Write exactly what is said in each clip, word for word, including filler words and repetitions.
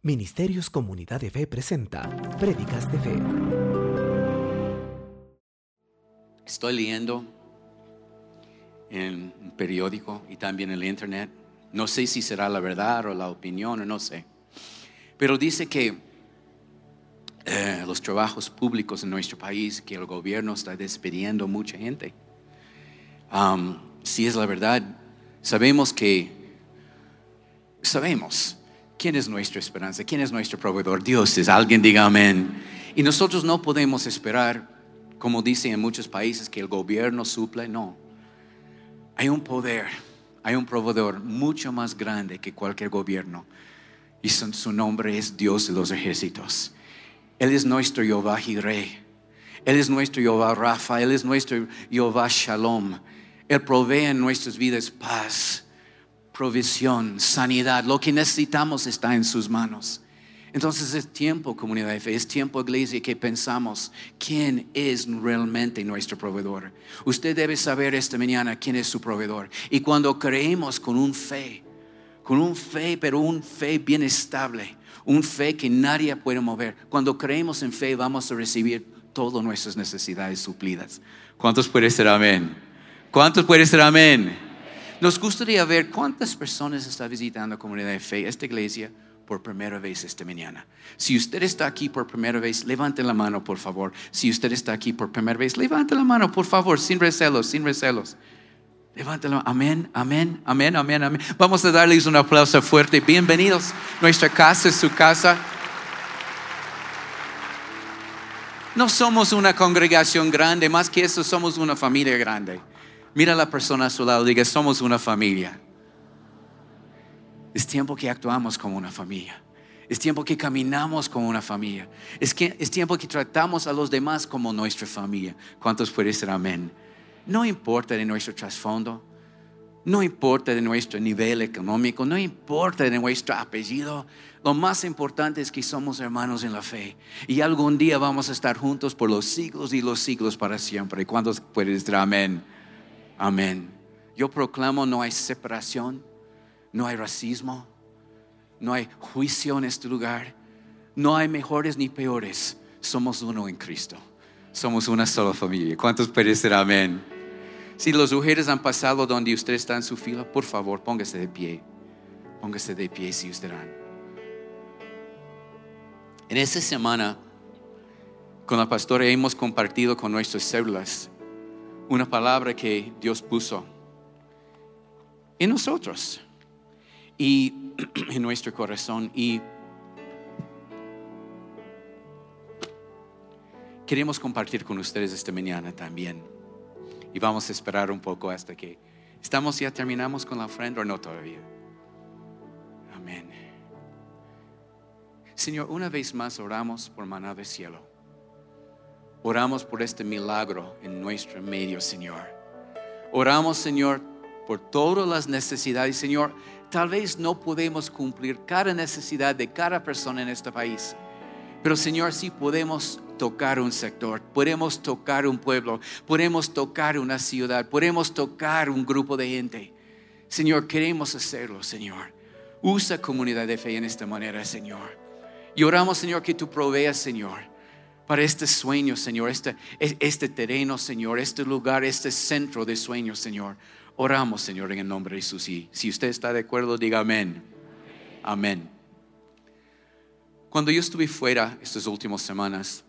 Ministerios Comunidad de Fe presenta Prédicas de Fe. Estoy leyendo en un periódico y también en el internet. No sé si será la verdad o la opinión, no sé. Pero dice que eh, los trabajos públicos en nuestro país, que el gobierno está despidiendo mucha gente. Um, si es la verdad, sabemos que, sabemos quién es nuestra esperanza, quién es nuestro proveedor. Dios es. Alguien diga amén. Y nosotros no podemos esperar, como dicen en muchos países, que el gobierno suple. No. Hay un poder, hay un proveedor mucho más grande que cualquier gobierno. Y su, su nombre es Dios de los ejércitos. Él es nuestro Jehová Jireh. Él es nuestro Jehová Rafa. Él es nuestro Jehová Shalom. Él provee en nuestras vidas paz, provisión, sanidad. Lo que necesitamos está en sus manos. Entonces es tiempo, comunidad de fe, es tiempo, iglesia, que pensamos quién es realmente nuestro proveedor. Usted debe saber esta mañana quién es su proveedor. Y cuando creemos con un fe, con un fe, pero un fe bien estable, un fe que nadie puede mover. Cuando creemos en fe, vamos a recibir todas nuestras necesidades suplidas. ¿Cuántos pueden ser amén? ¿Cuántos pueden ser amén? Nos gustaría ver cuántas personas están visitando Comunidad de Fe, esta iglesia, por primera vez esta mañana. Si usted está aquí por primera vez, levante la mano, por favor. Si usted está aquí por primera vez, levante la mano, por favor, sin recelos, sin recelos. Levante la mano. Amén, amén, amén, amén, amén. Vamos a darles un aplauso fuerte. Bienvenidos. Nuestra casa es su casa. No somos una congregación grande, más que eso, somos una familia grande. Mira a la persona a su lado y diga, somos una familia. Es tiempo que actuamos como una familia. Es tiempo que caminamos como una familia. Es, que, es tiempo que tratamos a los demás como nuestra familia. ¿Cuántos pueden decir amén? No importa de nuestro trasfondo, no importa de nuestro nivel económico, no importa de nuestro apellido. Lo más importante es que somos hermanos en la fe. Y algún día vamos a estar juntos por los siglos y los siglos para siempre. ¿Cuántos pueden decir amén? Amén. Yo proclamo, no hay separación, no hay racismo, no hay juicio en este lugar, no hay mejores ni peores. Somos uno en Cristo. Somos una sola familia. ¿Cuántos pueden decir amén? Si las mujeres han pasado donde usted está en su fila, por favor, póngase de pie. Póngase de pie si usted han. En esta semana, con la pastora hemos compartido con nuestras células una palabra que Dios puso en nosotros y en nuestro corazón. Y queremos compartir con ustedes esta mañana también. Y vamos a esperar un poco hasta que estamos, ya terminamos con la ofrenda o no todavía. Amén. Señor, una vez más oramos por maná del cielo. Oramos por este milagro en nuestro medio, Señor. Oramos, Señor, por todas las necesidades. Señor, tal vez no podemos cumplir cada necesidad de cada persona en este país. Pero, Señor, sí podemos tocar un sector, podemos tocar un pueblo, podemos tocar una ciudad, podemos tocar un grupo de gente. Señor, queremos hacerlo, Señor. Usa Comunidad de Fe en esta manera, Señor. Y oramos, Señor, que tú proveas, Señor, para este sueño, Señor, este, este terreno, Señor, este lugar, este centro de sueños, Señor. Oramos, Señor, en el nombre de Jesús. Y si usted está de acuerdo, diga amén. Amén. Cuando yo estuve fuera estas últimas semanas,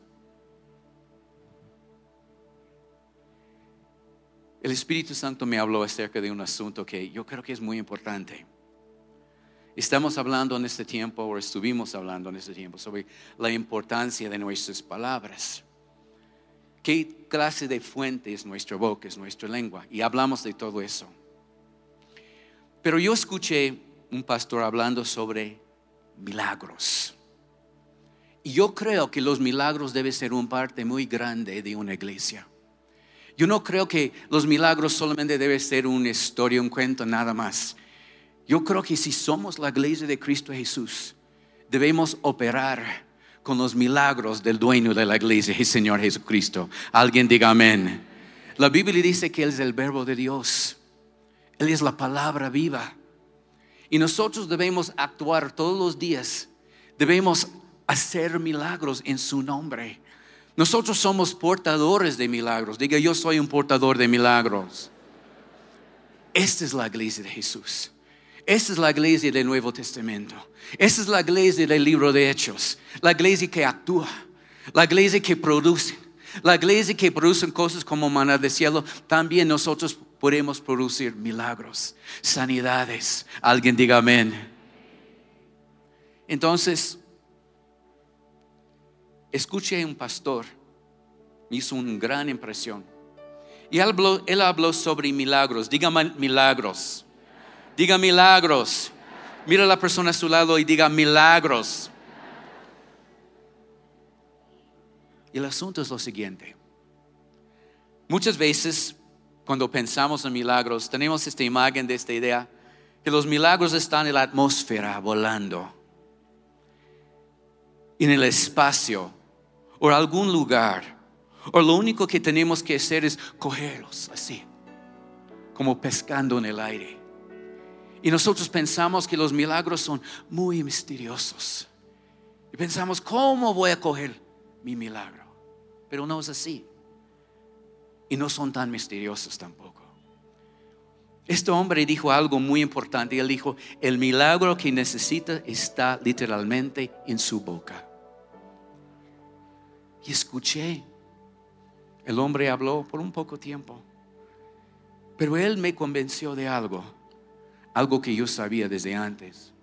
el Espíritu Santo me habló acerca de un asunto que yo creo que es muy importante. Estamos hablando en este tiempo, o estuvimos hablando en este tiempo, sobre la importancia de nuestras palabras. ¿Qué clase de fuente es nuestra boca, es nuestra lengua? Y hablamos de todo eso. Pero yo escuché un pastor hablando sobre milagros. Y yo creo que los milagros deben ser una parte muy grande de una iglesia. Yo no creo que los milagros solamente deben ser una historia, un cuento, nada más. Yo creo que si somos la iglesia de Cristo Jesús, debemos operar con los milagros del dueño de la iglesia, el Señor Jesucristo. Alguien diga amén. La Biblia dice que Él es el verbo de Dios. Él es la palabra viva. Y nosotros debemos actuar todos los días Debemos hacer milagros en su nombre. Nosotros somos portadores de milagros. Diga, yo soy un portador de milagros. Esta es la iglesia de Jesús. Esta es la iglesia del Nuevo Testamento. Esta es la iglesia del libro de Hechos. La iglesia que actúa. La iglesia que produce. La iglesia que produce cosas como maná del cielo. También nosotros podemos producir milagros, sanidades. Alguien diga amén. Entonces, escuché a un pastor. Me hizo una gran impresión. Y él habló, él habló sobre milagros. Diga milagros. Diga milagros. Mira a la persona a su lado y diga milagros. Y el asunto es lo siguiente. Muchas veces cuando pensamos en milagros tenemos esta imagen de esta idea que los milagros están en la atmósfera volando, en el espacio o en algún lugar. O lo único que tenemos que hacer es cogerlos así, como pescando en el aire. Y nosotros pensamos que los milagros son muy misteriosos. Y pensamos, ¿cómo voy a coger mi milagro? Pero no es así. Y no son tan misteriosos tampoco. Este hombre dijo algo muy importante. Él dijo, el milagro que necesita está literalmente en su boca. Y escuché. El hombre habló por un poco tiempo. Pero él me convenció de algo. Algo que yo sabía desde antes.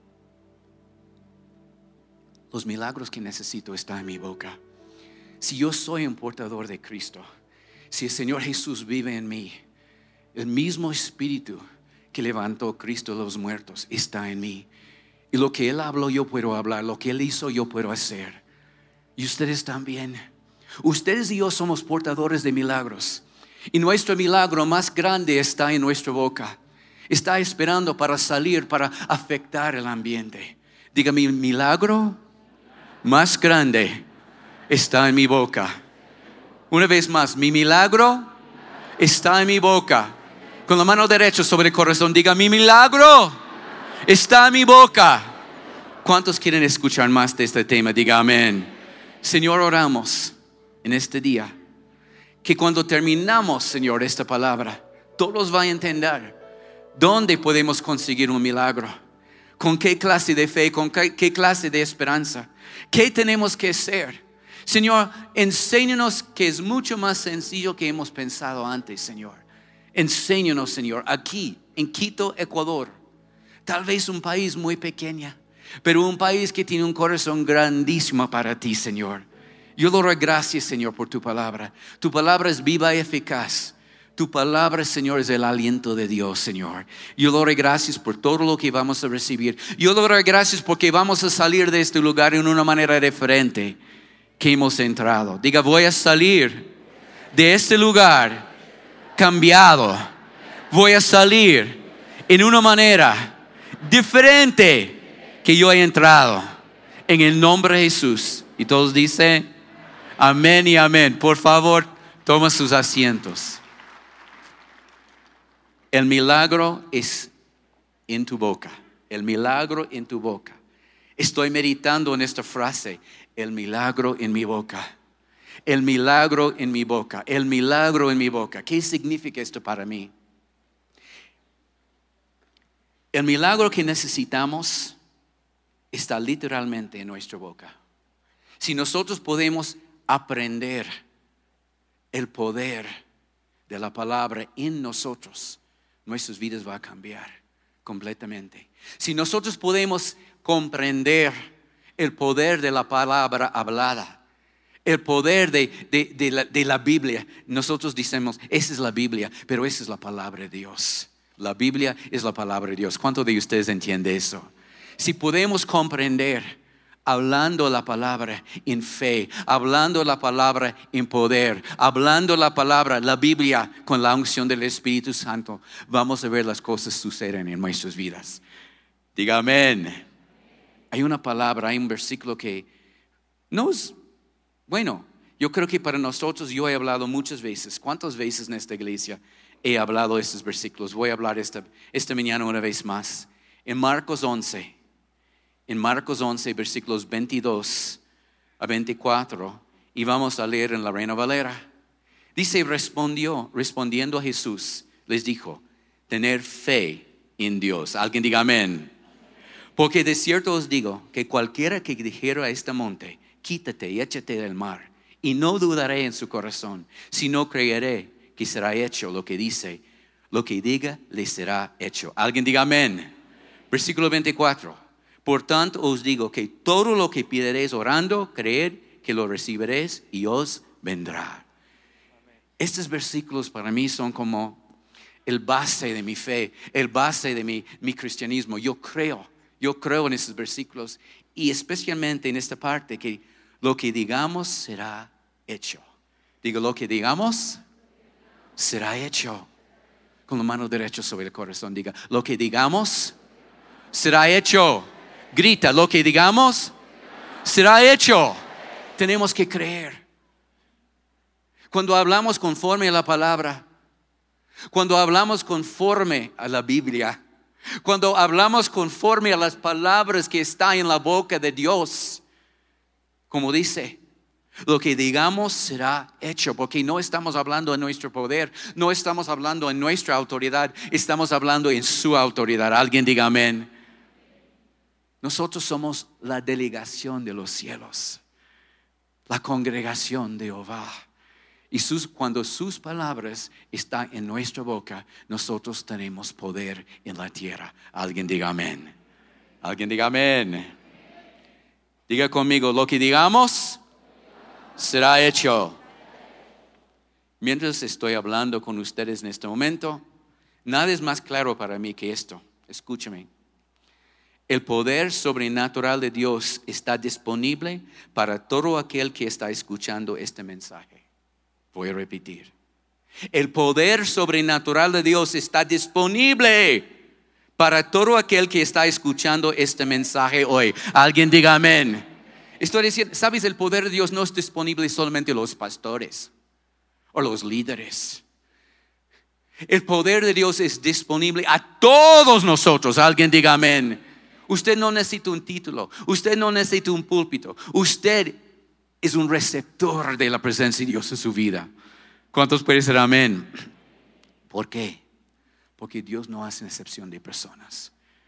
Los milagros que necesito están en mi boca. Si yo soy un portador de Cristo, si el Señor Jesús vive en mí, el mismo Espíritu que levantó a Cristo de los muertos está en mí. Y lo que Él habló yo puedo hablar, lo que Él hizo yo puedo hacer. Y ustedes también. Ustedes y yo somos portadores de milagros. Y nuestro milagro más grande está en nuestra boca. Está esperando para salir, para afectar el ambiente. Diga, mi milagro más grande está en mi boca. Una vez más, mi milagro está en mi boca. Con la mano derecha sobre el corazón, diga, mi milagro está en mi boca. ¿Cuántos quieren escuchar más de este tema? Diga amén. Señor, oramos en este día que cuando terminamos, Señor, esta palabra, todos van a entender dónde podemos conseguir un milagro, con qué clase de fe, con qué, qué clase de esperanza, qué tenemos que hacer. Señor, enséñanos que es mucho más sencillo que hemos pensado antes, Señor. Enséñanos, Señor, aquí en Quito, Ecuador, tal vez un país muy pequeño, pero un país que tiene un corazón grandísimo para ti, Señor. Yo le doy gracias, Señor, por tu palabra. Tu palabra es viva y eficaz. Tu palabra, Señor, es el aliento de Dios, Señor. Yo le doy gracias por todo lo que vamos a recibir. Yo le doy gracias porque vamos a salir de este lugar en una manera diferente que hemos entrado. Diga, voy a salir de este lugar cambiado. Voy a salir en una manera diferente que yo he entrado. En el nombre de Jesús. Y todos dicen amén y amén. Por favor, toma sus asientos. El milagro es en tu boca. El milagro en tu boca. Estoy meditando en esta frase. El milagro en mi boca. El milagro en mi boca. El milagro en mi boca. ¿Qué significa esto para mí? El milagro que necesitamos está literalmente en nuestra boca. Si nosotros podemos aprender el poder de la palabra en nosotros, nuestras vidas van a cambiar completamente. Si nosotros podemos comprender el poder de la palabra hablada, el poder de, de, de, la, de la Biblia, nosotros decimos, esa es la Biblia, pero esa es la palabra de Dios. La Biblia es la palabra de Dios. ¿Cuántos de ustedes entienden eso? Si podemos comprender hablando la palabra en fe, hablando la palabra en poder, hablando la palabra, la Biblia con la unción del Espíritu Santo, vamos a ver las cosas suceden en nuestras vidas. Diga amén. Hay una palabra, hay un versículo que no es, bueno, yo creo que para nosotros yo he hablado muchas veces. ¿Cuántas veces en esta iglesia he hablado estos versículos? Voy a hablar esta, esta mañana una vez más. En Marcos once. en Marcos once, versículos veintidós a veinticuatro, y vamos a leer en la Reina Valera. Dice, respondió, respondiendo a Jesús, les dijo, tener fe en Dios. Alguien diga amén. Porque de cierto os digo que cualquiera que dijera a este monte, quítate y échate del mar, y no dudaré en su corazón, sino creeré que será hecho lo que dice, lo que diga le será hecho. Alguien diga amén. Versículo veinticuatro. Por tanto os digo que todo lo que pediréis orando, creed que lo recibiréis y os vendrá. Estos versículos para mí son como el base de mi fe, el base de mi, mi cristianismo. Yo creo, yo creo en estos versículos y especialmente en esta parte que lo que digamos será hecho. Digo, lo que digamos será hecho. Con la mano derecha sobre el corazón, diga, lo que digamos será hecho. Grita, lo que digamos será hecho. Tenemos que creer. Cuando hablamos conforme a la palabra, cuando hablamos conforme a la Biblia, cuando hablamos conforme a las palabras que están en la boca de Dios, como dice, lo que digamos será hecho, porque no estamos hablando en nuestro poder, no estamos hablando en nuestra autoridad, estamos hablando en su autoridad. Alguien diga amén. Nosotros somos la delegación de los cielos, la congregación de Jehová. Y sus, cuando sus palabras están en nuestra boca, nosotros tenemos poder en la tierra. Alguien diga amén. Alguien diga amén. Diga conmigo, lo que digamos será hecho. Mientras estoy hablando con ustedes en este momento, nada es más claro para mí que esto. Escúchame. El poder sobrenatural de Dios está disponible para todo aquel que está escuchando este mensaje. Voy a repetir. El poder sobrenatural de Dios está disponible para todo aquel que está escuchando este mensaje hoy. Alguien diga amén. Estoy diciendo, ¿sabes? El poder de Dios no es disponible solamente a los pastores o los líderes. El poder de Dios es disponible a todos nosotros. Alguien diga amén. Usted no necesita un título. Usted no necesita un púlpito. Usted es un receptor de la presencia de Dios en su vida. ¿Cuántos pueden decir amén? ¿Por qué? Porque Dios no hace excepción de personas.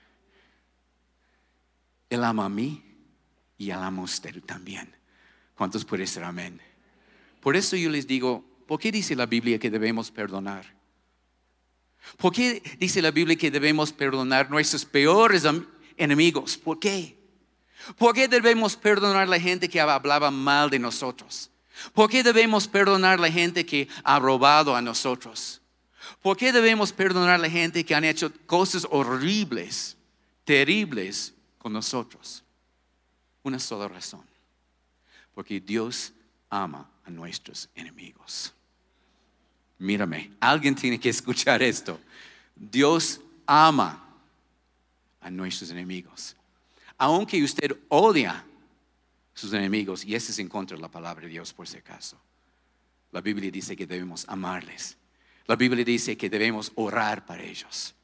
Él ama a mí y Él ama a usted también. ¿Cuántos pueden decir amén? Por eso yo les digo, ¿por qué dice la Biblia que debemos perdonar? ¿Por qué dice la Biblia que debemos perdonar nuestros peores enemigos? ¿Por qué? ¿Por qué debemos perdonar a la gente que hablaba mal de nosotros? ¿Por qué debemos perdonar a la gente que ha robado a nosotros? ¿Por qué debemos perdonar a la gente que han hecho cosas horribles, terribles con nosotros? Una sola razón. Porque Dios ama a nuestros enemigos. Mírame, alguien tiene que escuchar esto. Dios ama a nuestros enemigos. Aunque usted odia a sus enemigos, y ese es en contra de la palabra de Dios por si acaso. La Biblia dice que debemos amarles. La Biblia dice que debemos orar para ellos.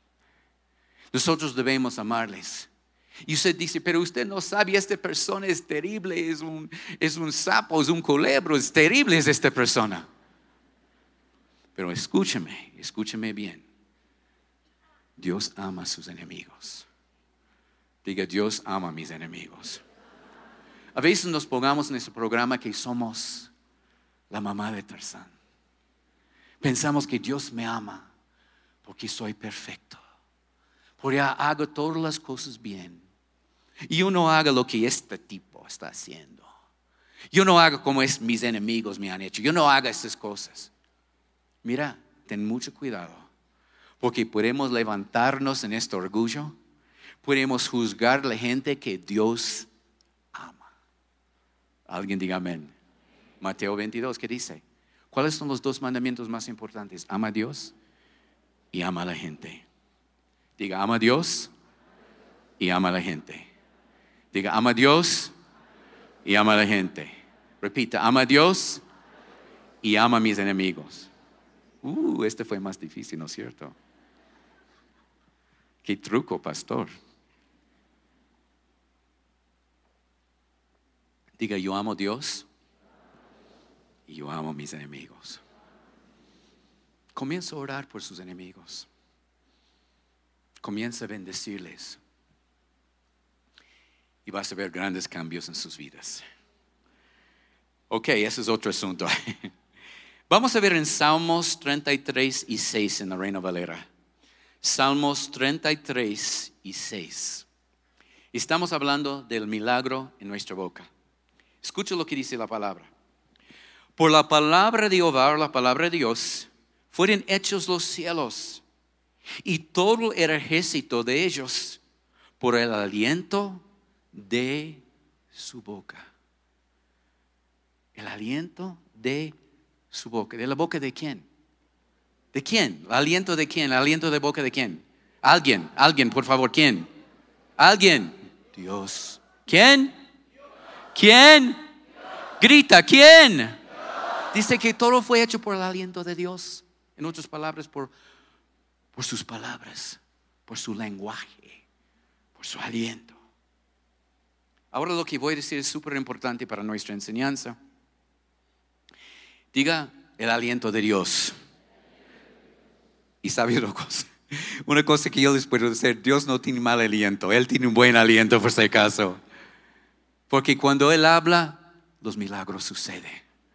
Nosotros debemos amarles. Y usted dice, pero usted no sabe, esta persona es terrible, es un, es un sapo, es un culebro, es terrible es esta persona. Pero escúcheme, escúcheme bien. Dios ama a sus enemigos. Diga, Dios ama a mis enemigos. A veces nos pongamos en este programa que somos la mamá de Tarzán. Pensamos que Dios me ama porque soy perfecto, porque hago todas las cosas bien. Y yo no hago lo que este tipo está haciendo. Yo no hago como es, mis enemigos me han hecho. Yo no hago estas cosas. Mira, ten mucho cuidado, porque podemos levantarnos en este orgullo. Podemos juzgar a la gente que Dios ama. Alguien diga amén. Mateo veintidós, ¿qué dice? ¿Cuáles son los dos mandamientos más importantes? Ama a Dios y ama a la gente. Diga, ama a Dios y ama a la gente. Diga, ama a Dios y ama a la gente. Repita, ama a Dios y ama a mis enemigos. Uh, este fue más difícil, ¿no es cierto? Qué truco, pastor. Diga, yo amo a Dios y yo amo a mis enemigos. Comienza a orar por sus enemigos. Comienza a bendecirles. Y vas a ver grandes cambios en sus vidas. Ok, ese es otro asunto. Vamos a ver en Salmos treinta y tres y seis en la Reina Valera. Salmos treinta y tres y seis. Estamos hablando del milagro en nuestra boca. Escucha lo que dice la palabra. Por la palabra de Jehová, la palabra de Dios, fueron hechos los cielos y todo el ejército de ellos por el aliento de su boca. El aliento de su boca. ¿De la boca de quién? ¿De quién? ¿El aliento de quién? ¿El aliento de boca de quién? Alguien, alguien, por favor, ¿quién? Alguien. Dios. ¿Quién? ¿Quién? Grita, ¿quién? Dice que todo fue hecho por el aliento de Dios. En otras palabras, por, por sus palabras, por su lenguaje, por su aliento. Ahora lo que voy a decir es súper importante para nuestra enseñanza. Diga el aliento de Dios. Y sabe una cosa, una cosa que yo les puedo decir, Dios no tiene mal aliento, Él tiene un buen aliento por si acaso. Porque cuando Él habla, los milagros suceden.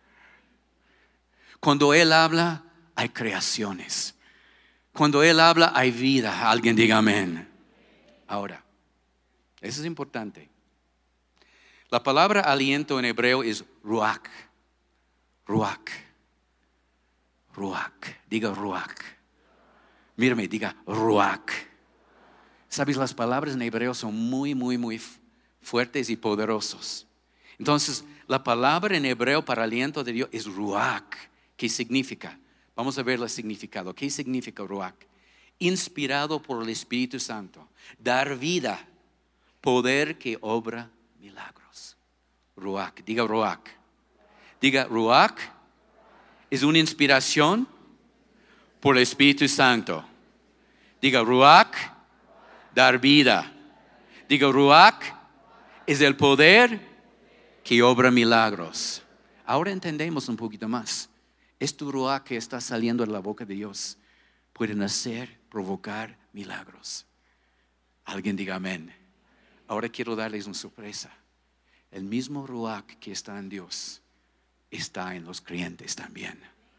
Cuando Él habla, hay creaciones. Cuando Él habla, hay vida. Alguien diga amén. Ahora, eso es importante. La palabra aliento en hebreo es ruach. Ruach. Ruach. Diga ruach. Mírame, diga ruach. ¿Sabes? Las palabras en hebreo son muy, muy, muy fuertes y poderosos. Entonces, la palabra en hebreo para aliento de Dios es ruach. ¿Qué significa? Vamos a ver el significado. ¿Qué significa ruach? Inspirado por el Espíritu Santo. Dar vida. Poder que obra milagros. Ruach. Diga ruach. Diga ruach. Es una inspiración por el Espíritu Santo. Diga ruach. Dar vida. Diga ruach. Es el poder que obra milagros. Ahora entendemos un poquito más. Este ruach que está saliendo de la boca de Dios puede hacer, provocar milagros. Alguien diga amén. Ahora quiero darles una sorpresa. El mismo ruach que está en Dios está en los creyentes también.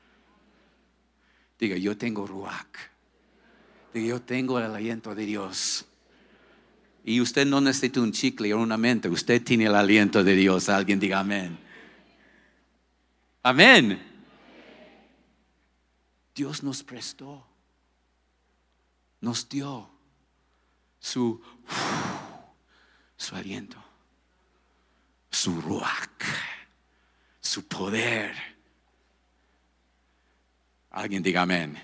Diga, yo tengo ruach. Diga, yo tengo el aliento de Dios. Y usted no necesita un chicle o una menta. Usted tiene el aliento de Dios. Alguien diga amén. Amén. Dios nos prestó, nos dio su, su aliento, su ruach, su poder. Alguien diga amén.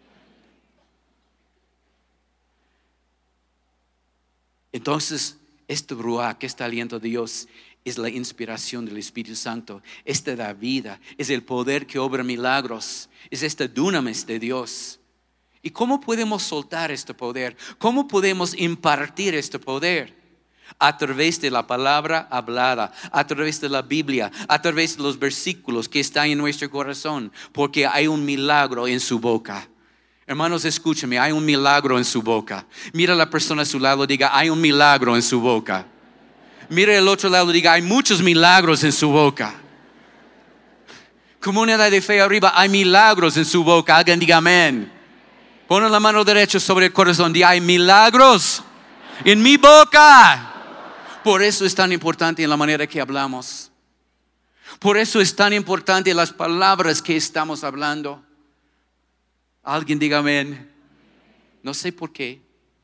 Entonces, este ruach, este aliento de Dios es la inspiración del Espíritu Santo. Esta da vida, es el poder que obra milagros, es esta dunamis de Dios. ¿Y cómo podemos soltar este poder? ¿Cómo podemos impartir este poder? A través de la palabra hablada, a través de la Biblia, a través de los versículos que están en nuestro corazón, porque hay un milagro en su boca. Hermanos, escúchame, hay un milagro en su boca. Mira a la persona a su lado, diga, hay un milagro en su boca. Mira al otro lado y diga, hay muchos milagros en su boca. Comunidad de fe arriba, hay milagros en su boca. Alguien diga amén. Pon la mano derecha sobre el corazón, diga, hay milagros en mi boca. Por eso es tan importante en la manera que hablamos. Por eso es tan importante las palabras que estamos hablando. Alguien diga amén. No sé por qué.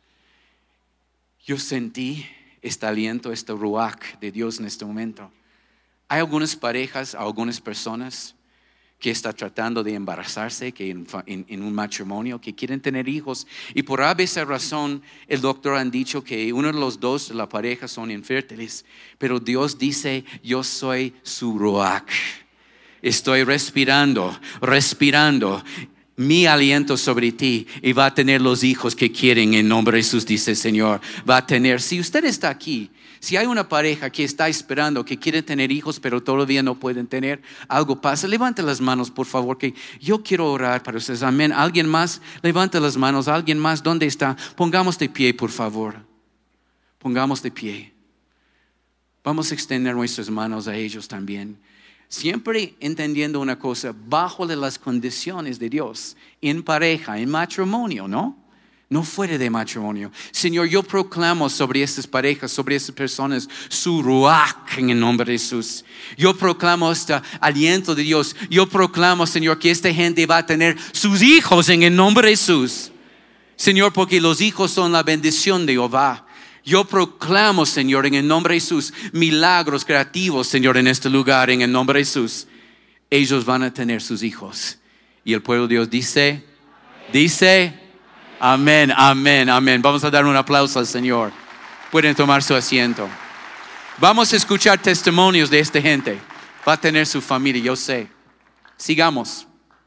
Yo sentí este aliento, este ruach de Dios en este momento. Hay algunas parejas, algunas personas que están tratando de embarazarse, que en, en, en un matrimonio, que quieren tener hijos. Y por esa razón, el doctor han dicho que uno de los dos de la pareja son infértiles. Pero Dios dice, yo soy su ruach. Estoy respirando, respirando. mi aliento sobre ti y va a tener los hijos que quieren en nombre de Jesús, dice el Señor. Va a tener, si usted está aquí, si hay una pareja que está esperando, que quiere tener hijos, pero todavía no pueden tener, algo pasa, levante las manos, por favor, que yo quiero orar para ustedes. Amén. ¿Alguien más? Levante las manos. ¿Alguien más? ¿Dónde está? Pongamos de pie, por favor. Pongamos de pie. Vamos a extender nuestras manos a ellos también. Siempre entendiendo una cosa, bajo de las condiciones de Dios, en pareja, en matrimonio, ¿no? No fuera de matrimonio. Señor, yo proclamo sobre estas parejas, sobre estas personas, su ruach en el nombre de Jesús. Yo proclamo este aliento de Dios. Yo proclamo, Señor, que esta gente va a tener sus hijos en el nombre de Jesús. Señor, porque los hijos son la bendición de Jehová. Yo proclamo, Señor, en el nombre de Jesús, milagros creativos, Señor, en este lugar, en el nombre de Jesús. Ellos van a tener sus hijos. Y el pueblo de Dios dice, dice, amén, amén, amén. Vamos a dar un aplauso al Señor. Pueden tomar su asiento. Vamos a escuchar testimonios de esta gente. Va a tener su familia, yo sé. Sigamos.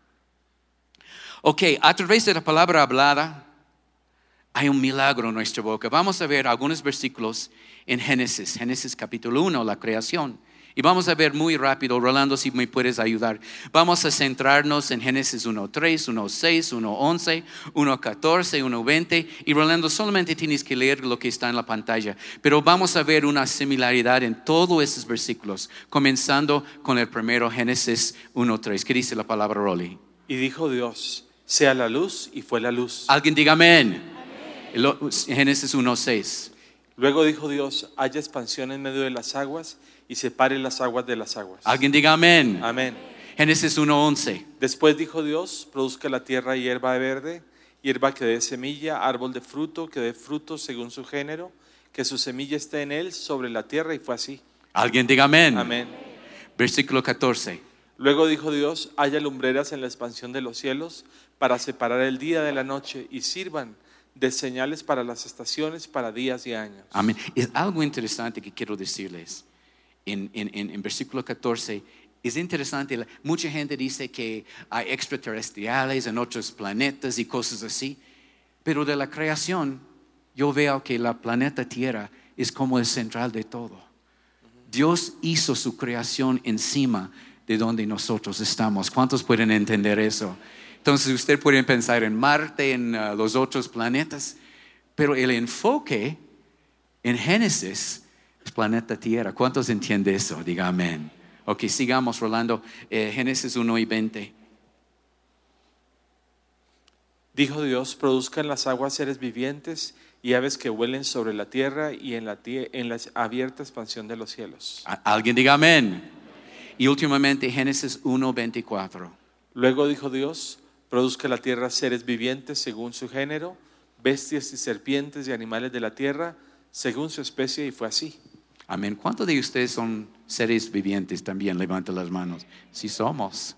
Ok, a través de la palabra hablada, hay un milagro en nuestra boca. Vamos a ver algunos versículos en Génesis, Génesis capítulo uno, la creación. Y vamos a ver muy rápido, Rolando, si me puedes ayudar. Vamos a centrarnos en Génesis uno tres, uno seis, uno once, uno catorce, uno veinte. Y Rolando, solamente tienes que leer lo que está en la pantalla. Pero vamos a ver una similaridad en todos esos versículos, comenzando con el primero, Génesis uno tres. ¿Qué dice la palabra, Rolly? Y dijo Dios, sea la luz, y fue la luz. Alguien diga amén. Génesis uno seis. Luego dijo Dios, haya expansión en medio de las aguas y separe las aguas de las aguas. Alguien diga amén. Amén. Génesis uno once. Después dijo Dios, produzca la tierra hierba verde, hierba que dé semilla, árbol de fruto que dé fruto según su género, que su semilla esté en él sobre la tierra, y fue así. Alguien diga amén. Amén. Versículo catorce. Luego dijo Dios, haya lumbreras en la expansión de los cielos para separar el día de la noche y sirvan de señales para las estaciones, para días y años. Amén. Es algo interesante que quiero decirles. En, en, en, en versículo catorce, es interesante. Mucha gente dice que hay extraterrestriales en otros planetas y cosas así. Pero de la creación, yo veo que la planeta Tierra es como el central de todo. Dios hizo su creación encima de donde nosotros estamos. ¿Cuántos pueden entender eso? Entonces usted puede pensar en Marte, en uh, los otros planetas, pero el enfoque en Génesis es planeta Tierra. ¿Cuántos entienden eso? Diga amén. Ok, sigamos, Rolando. Eh, Génesis uno y veinte. Dijo Dios, produzcan las aguas seres vivientes y aves que vuelen sobre la tierra y en la, tie- en la abierta expansión de los cielos. Alguien diga amén. Y últimamente Génesis uno veinticuatro. Luego dijo Dios, produzca la tierra seres vivientes según su género, bestias y serpientes y animales de la tierra según su especie, y fue así. Amén. ¿Cuántos de ustedes son seres vivientes también? Levanten las manos. Sí somos.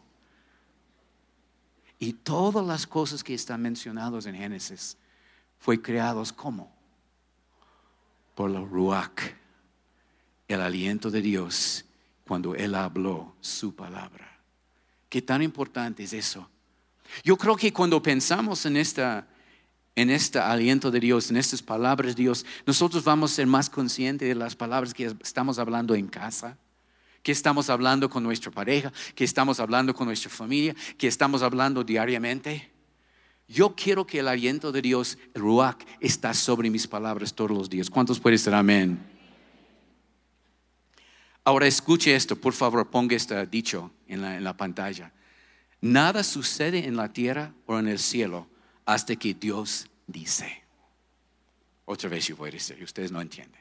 Y todas las cosas que están mencionadas en Génesis fue creados ¿cómo? Por la Ruach, el aliento de Dios cuando Él habló su palabra. ¿Qué tan importante es eso? Yo creo que cuando pensamos en esta, en este aliento de Dios, en estas palabras de Dios, nosotros vamos a ser más conscientes de las palabras que estamos hablando en casa, que estamos hablando con nuestra pareja, que estamos hablando con nuestra familia, que estamos hablando diariamente. Yo quiero que el aliento de Dios, el Ruach, está sobre mis palabras todos los días. ¿Cuántos pueden decir amén? Ahora escuche esto, por favor, ponga este dicho en la, en la pantalla. Nada sucede en la tierra o en el cielo hasta que Dios dice. Otra vez yo voy a decir, ustedes no entienden.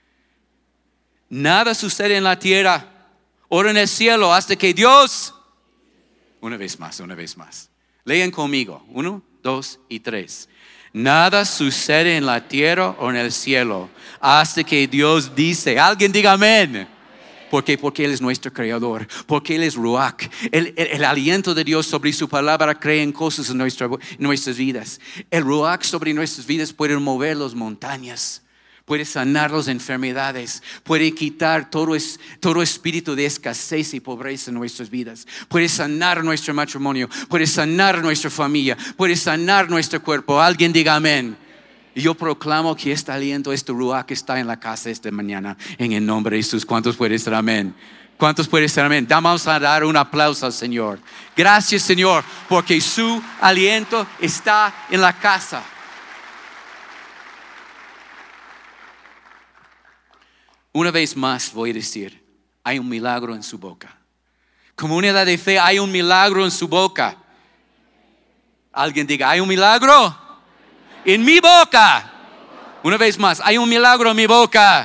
Nada sucede en la tierra o en el cielo hasta que Dios. Una vez más, una vez más. Lean conmigo. Uno, dos y tres. Nada sucede en la tierra o en el cielo hasta que Dios dice. Alguien diga amén. ¿Por qué? Porque Él es nuestro creador, porque Él es Ruach. El, el, el aliento de Dios sobre su palabra crea en cosas en, nuestra, en nuestras vidas. El Ruach sobre nuestras vidas puede mover las montañas, Puede sanar las enfermedades. Puede quitar todo, es, todo espíritu de escasez y pobreza en nuestras vidas. Puede sanar nuestro matrimonio. Puede sanar nuestra familia. Puede sanar nuestro cuerpo. Alguien diga amén. Y yo proclamo que este aliento, este ruach está en la casa esta mañana. En el nombre de Jesús. ¿Cuántos pueden decir amén? ¿Cuántos pueden decir amén? Vamos a dar un aplauso al Señor. Gracias, Señor, porque su aliento está en la casa. Una vez más voy a decir, hay un milagro en su boca. Comunidad de fe, hay un milagro en su boca. Alguien diga, ¿hay un milagro? En mi boca. Una vez más, hay un milagro en mi boca.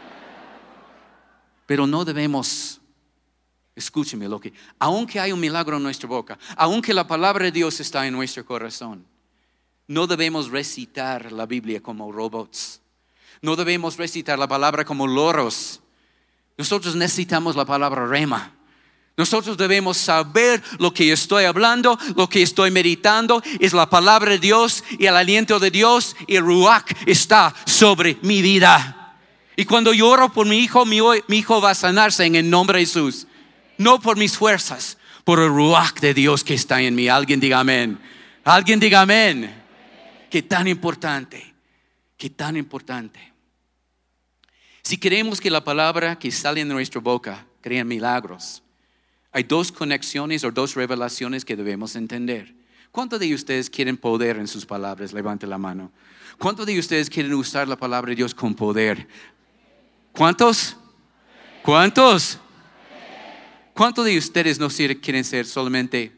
Pero no debemos, escúcheme lo que, aunque hay un milagro en nuestra boca, aunque la palabra de Dios está en nuestro corazón, no debemos recitar la Biblia como robots. No debemos recitar la palabra como loros. Nosotros necesitamos la palabra rema. Nosotros debemos saber lo que estoy hablando, lo que estoy meditando. Es la palabra de Dios y el aliento de Dios. Y el ruach está sobre mi vida. Y cuando yo oro por mi hijo, mi, mi hijo va a sanarse en el nombre de Jesús. No por mis fuerzas, por el ruach de Dios que está en mí. Alguien diga amén. Alguien diga amén. Qué tan importante. Qué tan importante. Si queremos que la palabra que sale de nuestra boca crea milagros, hay dos conexiones o dos revelaciones que debemos entender. ¿Cuántos de ustedes quieren poder en sus palabras? Levante la mano. ¿Cuántos de ustedes quieren usar la palabra de Dios con poder? ¿Cuántos? ¿Cuántos? ¿Cuántos de ustedes no quieren ser solamente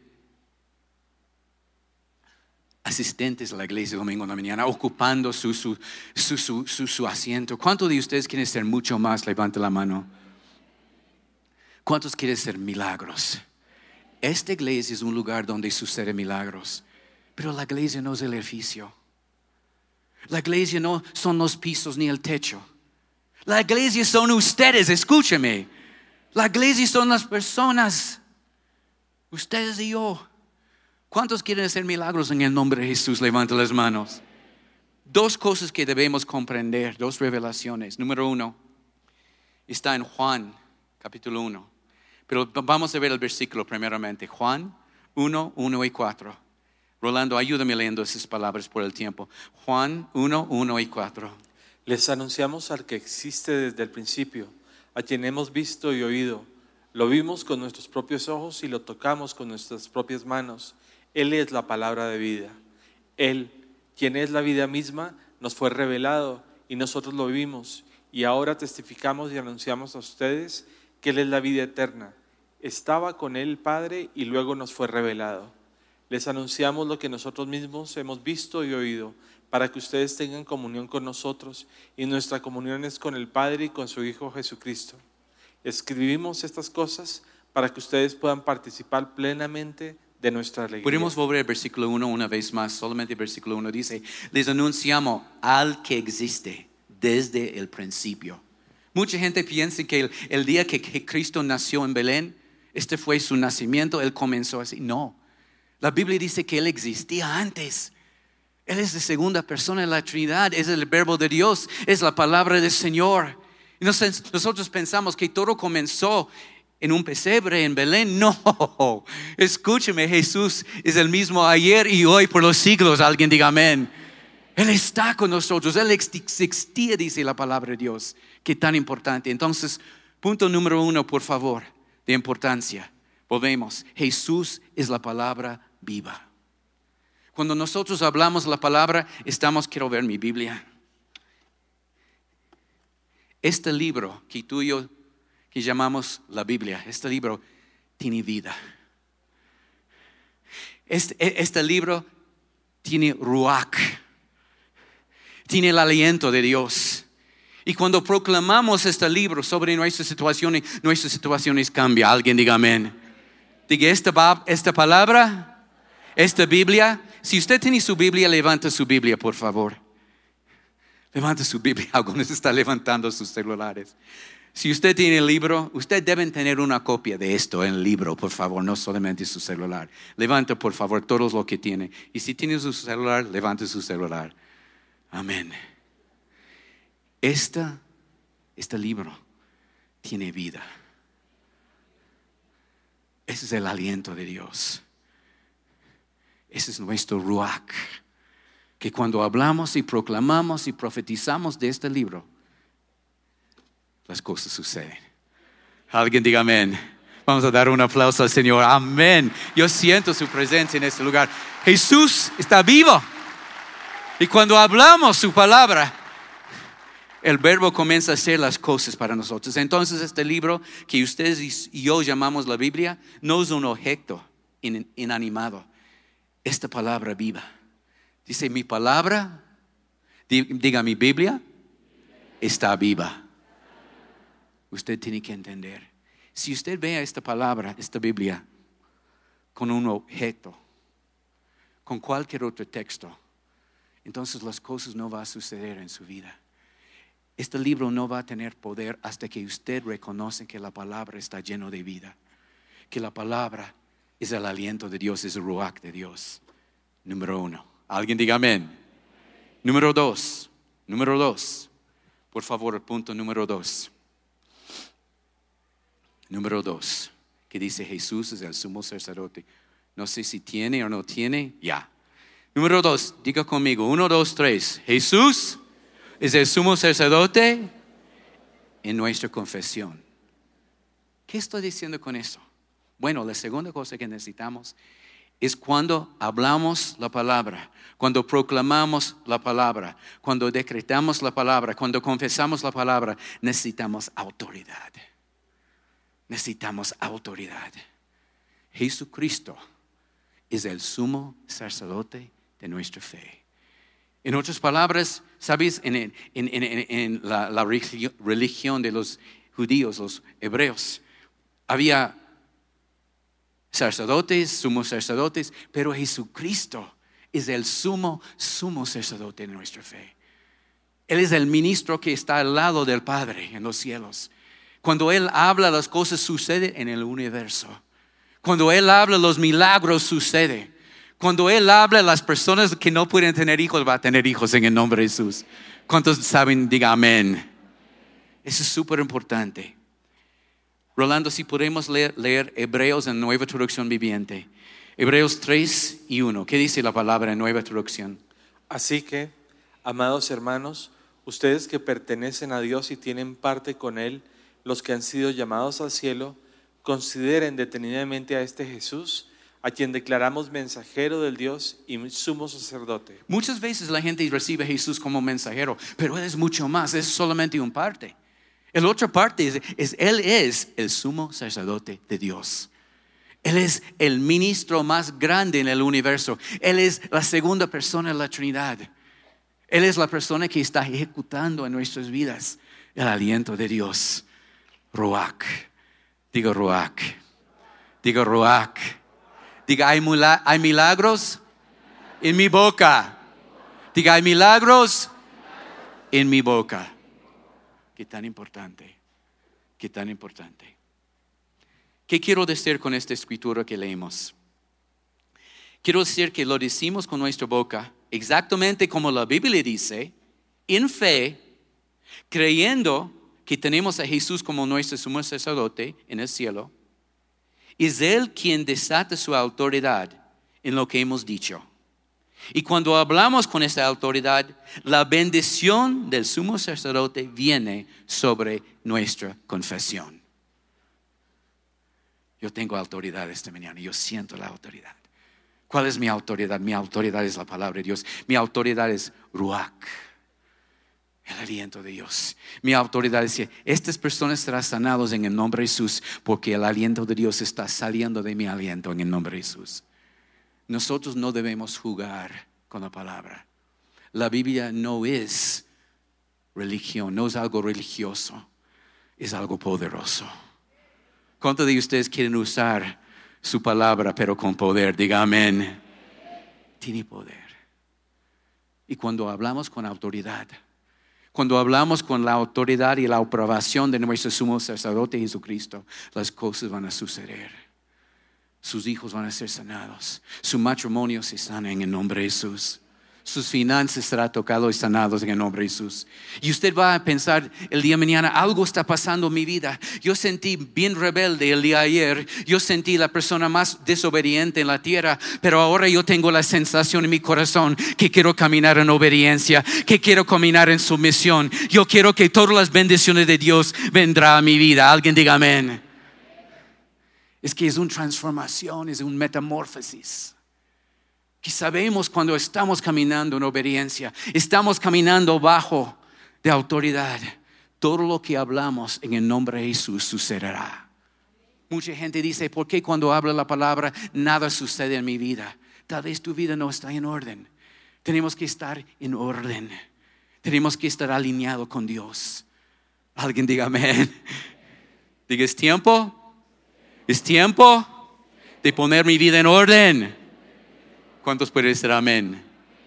asistentes a la iglesia domingo en la mañana, ocupando su, su, su, su, su, su asiento? ¿Cuántos de ustedes quieren ser mucho más? Levante la mano. ¿Cuántos quieren ser milagros? Esta iglesia es un lugar donde suceden milagros, pero la iglesia no es el edificio. La iglesia no son los pisos ni el techo. La iglesia son ustedes, escúcheme. La iglesia son las personas, ustedes y yo. ¿Cuántos quieren hacer milagros en el nombre de Jesús? Levanten las manos. Dos cosas que debemos comprender, dos revelaciones. Número uno, está en Juan, capítulo uno. Pero vamos a ver el versículo primeramente. Juan uno, uno y cuatro. Rolando, ayúdame leyendo esas palabras por el tiempo. Juan uno, uno y cuatro. Les anunciamos al que existe desde el principio, a quien hemos visto y oído. Lo vimos con nuestros propios ojos y lo tocamos con nuestras propias manos. Él es la palabra de vida. Él, quien es la vida misma, nos fue revelado y nosotros lo vimos. Y ahora testificamos y anunciamos a ustedes que Él es la vida eterna. Estaba con Él el Padre y luego nos fue revelado. Les anunciamos lo que nosotros mismos hemos visto y oído, para que ustedes tengan comunión con nosotros. Y nuestra comunión es con el Padre y con su Hijo Jesucristo. Escribimos estas cosas para que ustedes puedan participar plenamente de nuestra alegría. Podemos volver al versículo uno una vez más. Solamente el versículo uno dice: les anunciamos al que existe desde el principio. Mucha gente piensa que el, el día que, que Cristo nació en Belén, este fue su nacimiento, Él comenzó así. No, la Biblia dice que Él existía antes. Él es la segunda persona de la Trinidad, es el verbo de Dios, es la palabra del Señor. Y nosotros pensamos que todo comenzó en un pesebre en Belén. No, escúcheme, Jesús es el mismo ayer y hoy por los siglos. Alguien diga amén. Él está con nosotros, Él existía, dice la palabra de Dios. Qué tan importante. Entonces, punto número uno, por favor, de importancia. Volvemos, Jesús es la palabra viva. Cuando nosotros hablamos la palabra, estamos, quiero ver mi Biblia. Este libro que tú y yo que llamamos la Biblia, este libro tiene vida. Este, este libro tiene ruach, tiene el aliento de Dios. Y cuando proclamamos este libro sobre nuestras situaciones, nuestras situaciones cambian. Alguien diga amén. Diga esta, esta palabra, esta Biblia. Si usted tiene su Biblia, levanta su Biblia, por favor. Levanta su Biblia. Algunos están levantando sus celulares. Si usted tiene el libro, usted debe tener una copia de esto en el libro, por favor, no solamente su celular. Levanta, por favor, todos lo que tiene. Y si tiene su celular, levante su celular. Amén. Esta, este libro tiene vida. Ese es el aliento de Dios. Ese es nuestro ruach. Que cuando hablamos y proclamamos y profetizamos de este libro, las cosas suceden. Alguien diga amén. Vamos a dar un aplauso al Señor. Amén. Yo siento su presencia en este lugar. Jesús está vivo. Y cuando hablamos su palabra, el verbo comienza a hacer las cosas para nosotros. Entonces este libro que ustedes y yo llamamos la Biblia no es un objeto inanimado. Esta palabra viva. Dice mi palabra, diga mi Biblia, está viva. Usted tiene que entender. Si usted ve esta palabra, esta Biblia, con un objeto, con cualquier otro texto, entonces las cosas no van a suceder en su vida. Este libro no va a tener poder hasta que usted reconoce que la palabra está lleno de vida. Que la palabra es el aliento de Dios, es el ruach de Dios. Número uno. Alguien diga amén. Número dos. Número dos. Por favor, el punto número dos. Número dos. Que dice Jesús es el sumo sacerdote. No sé si tiene o no tiene. Ya. Número dos. Diga conmigo. Uno, dos, tres. Jesús es el sumo sacerdote en nuestra confesión. ¿Qué estoy diciendo con eso? Bueno, la segunda cosa que necesitamos es cuando hablamos la palabra, cuando proclamamos la palabra, cuando decretamos la palabra, cuando confesamos la palabra, necesitamos autoridad. Necesitamos autoridad. Jesucristo es el sumo sacerdote de nuestra fe. En otras palabras, ¿sabes? En, en, en, en, en la, la religión de los judíos, los hebreos, había sacerdotes, sumos sacerdotes, pero Jesucristo es el sumo, sumo sacerdote de nuestra fe. Él es el ministro que está al lado del Padre en los cielos. Cuando Él habla, las cosas suceden en el universo. Cuando Él habla, los milagros suceden. Cuando Él habla, las personas que no pueden tener hijos van a tener hijos en el nombre de Jesús. ¿Cuántos saben? Diga amén. Eso es súper importante. Rolando, si podemos leer, leer Hebreos en Nueva Traducción Viviente. Hebreos tres y uno. ¿Qué dice la palabra en Nueva Traducción? Así que, amados hermanos, ustedes que pertenecen a Dios y tienen parte con Él, los que han sido llamados al cielo, consideren detenidamente a este Jesús, a quien declaramos mensajero del Dios y sumo sacerdote. Muchas veces la gente recibe a Jesús como mensajero, pero Él es mucho más, es solamente una parte. La otra parte es, es Él es el sumo sacerdote de Dios. Él es el ministro más grande en el universo. Él es la segunda persona de la Trinidad. Él es la persona que está ejecutando en nuestras vidas el aliento de Dios. Ruach. Diga Ruach. Diga Ruach. Diga, ¿hay, mula- hay milagros en mi boca? Diga, ¿hay milagros en mi boca? Qué tan importante. Qué tan importante. ¿Qué quiero decir con esta escritura que leemos? Quiero decir que lo decimos con nuestra boca, exactamente como la Biblia dice, en fe, creyendo que tenemos a Jesús como nuestro sumo sacerdote en el cielo. Es Él quien desata su autoridad en lo que hemos dicho. Y cuando hablamos con esa autoridad, la bendición del sumo sacerdote viene sobre nuestra confesión. Yo tengo autoridad esta mañana, yo siento la autoridad. ¿Cuál es mi autoridad? Mi autoridad es la palabra de Dios. Mi autoridad es Ruach, el aliento de Dios. Mi autoridad es que estas personas serán sanadas en el nombre de Jesús, porque el aliento de Dios está saliendo de mi aliento en el nombre de Jesús. Nosotros no debemos jugar con la palabra. La Biblia no es religión, no es algo religioso, es algo poderoso. ¿Cuántos de ustedes quieren usar su palabra pero con poder? Diga amén. Tiene poder. Y cuando hablamos con autoridad, cuando hablamos con la autoridad y la aprobación de nuestro sumo sacerdote Jesucristo, las cosas van a suceder. Sus hijos van a ser sanados. Su matrimonio se sana en el nombre de Jesús. sus finanzas serán tocados y sanados en el nombre de Jesús. Y usted va a pensar el día de mañana, algo está pasando en mi vida. Yo sentí bien rebelde el día de ayer. Yo sentí la persona más desobediente en la tierra. Pero ahora yo tengo la sensación en mi corazón que quiero caminar en obediencia, que quiero caminar en sumisión. Yo quiero que todas las bendiciones de Dios vendrán a mi vida. Alguien diga amén. Es que es una transformación, es una metamorfosis. Que sabemos cuando estamos caminando en obediencia, estamos caminando bajo de autoridad. Todo lo que hablamos en el nombre de Jesús sucederá. Mucha gente dice, ¿por qué cuando habla la palabra nada sucede en mi vida? Tal vez tu vida no está en orden. Tenemos que estar en orden. Tenemos que estar alineados con Dios. Alguien diga amén. Diga, ¿es tiempo? ¿Es tiempo de poner mi vida en orden? ¿Cuántos pueden decir amén?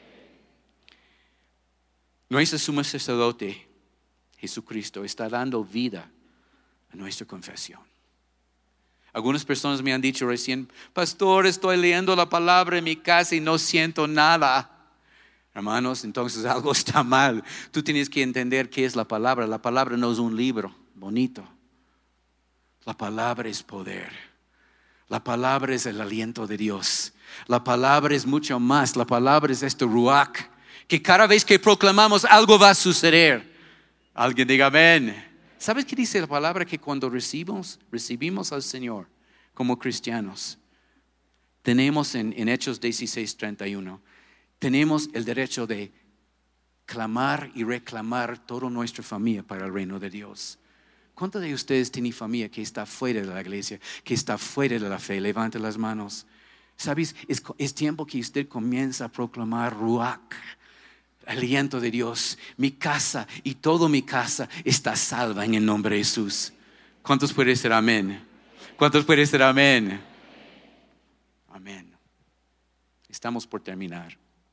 Nuestro sumo sacerdote, Jesucristo, está dando vida a nuestra confesión. Algunas personas me han dicho recién, pastor, estoy leyendo la palabra en mi casa y no siento nada. Hermanos, entonces algo está mal. Tú tienes que entender qué es la palabra. La palabra no es un libro bonito. La palabra es poder. La palabra es el aliento de Dios. La palabra es mucho más. La palabra es este ruach, que cada vez que proclamamos algo va a suceder. Alguien diga amén. ¿Sabes qué dice la palabra? Que cuando recibimos, recibimos al Señor como cristianos, tenemos en, en Hechos dieciséis treinta y uno, tenemos el derecho de clamar y reclamar toda nuestra familia para el reino de Dios. ¿Cuántos de ustedes tienen familia que está fuera de la iglesia, que está fuera de la fe? Levante las manos. ¿Sabes? Es, es tiempo que usted comienza a proclamar ruach, aliento de Dios. Mi casa y toda mi casa está salva en el nombre de Jesús. ¿Cuántos pueden decir amén? ¿Cuántos pueden decir amén? Amén. Estamos por terminar.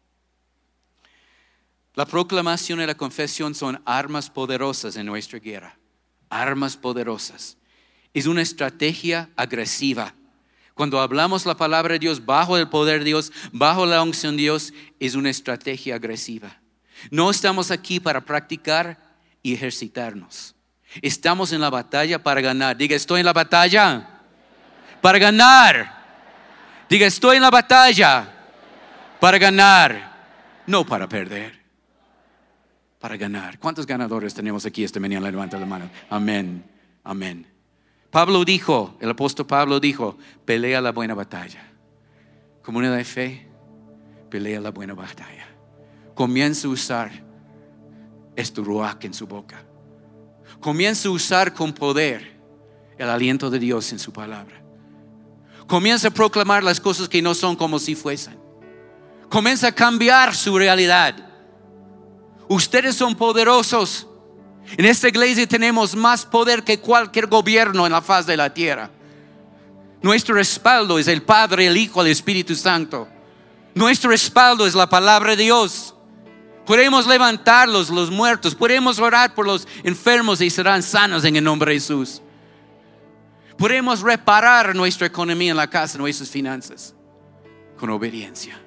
La proclamación y la confesión son armas poderosas en nuestra guerra. Armas poderosas. Es una estrategia agresiva. Cuando hablamos la palabra de Dios bajo el poder de Dios, bajo la unción de Dios, es una estrategia agresiva. No estamos aquí para practicar y ejercitarnos. Estamos en la batalla para ganar. Diga, estoy en la batalla para ganar. Diga, estoy en la batalla para ganar, no para perder. Para ganar. ¿Cuántos ganadores tenemos aquí esta mañana? Levanta la mano. Amén, amén. Pablo dijo, el apóstol Pablo dijo, pelea la buena batalla. Comunidad de fe, pelea la buena batalla. Comienza a usar este ruach en su boca. Comienza a usar con poder el aliento de Dios en su palabra. Comienza a proclamar las cosas que no son como si fuesen. Comienza a cambiar su realidad. Ustedes son poderosos. En esta iglesia tenemos más poder que cualquier gobierno en la faz de la tierra. Nuestro respaldo es el Padre, el Hijo, el Espíritu Santo. Nuestro respaldo es la palabra de Dios. Podemos levantar los, los muertos. Podemos orar por los enfermos y serán sanos en el nombre de Jesús. Podemos reparar nuestra economía en la casa, nuestras finanzas, con obediencia.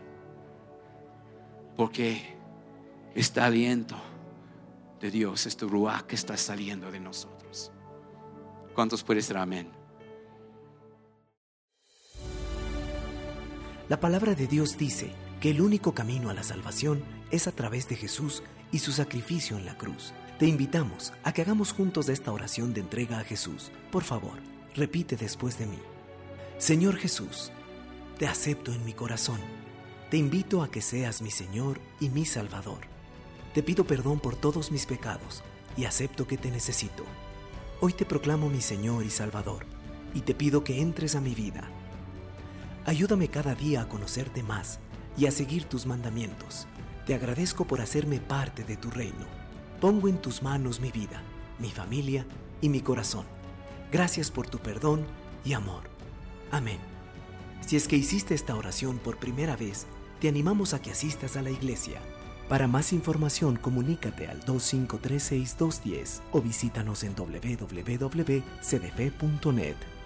Porque este aliento de Dios, este ruach que está saliendo de nosotros. ¿Cuántos pueden decir amén? La palabra de Dios dice que el único camino a la salvación es a través de Jesús y su sacrificio en la cruz. Te invitamos a que hagamos juntos esta oración de entrega a Jesús. Por favor, repite después de mí. Señor Jesús, te acepto en mi corazón. Te invito a que seas mi Señor y mi Salvador. Te pido perdón por todos mis pecados y acepto que te necesito. Hoy te proclamo mi Señor y Salvador y te pido que entres a mi vida. Ayúdame cada día a conocerte más y a seguir tus mandamientos. Te agradezco por hacerme parte de tu reino. Pongo en tus manos mi vida, mi familia y mi corazón. Gracias por tu perdón y amor. Amén. Si es que hiciste esta oración por primera vez, te animamos a que asistas a la iglesia. Para más información, comunícate al dos cinco tres seis dos uno cero o visítanos en doble u doble u doble u punto c d f punto net.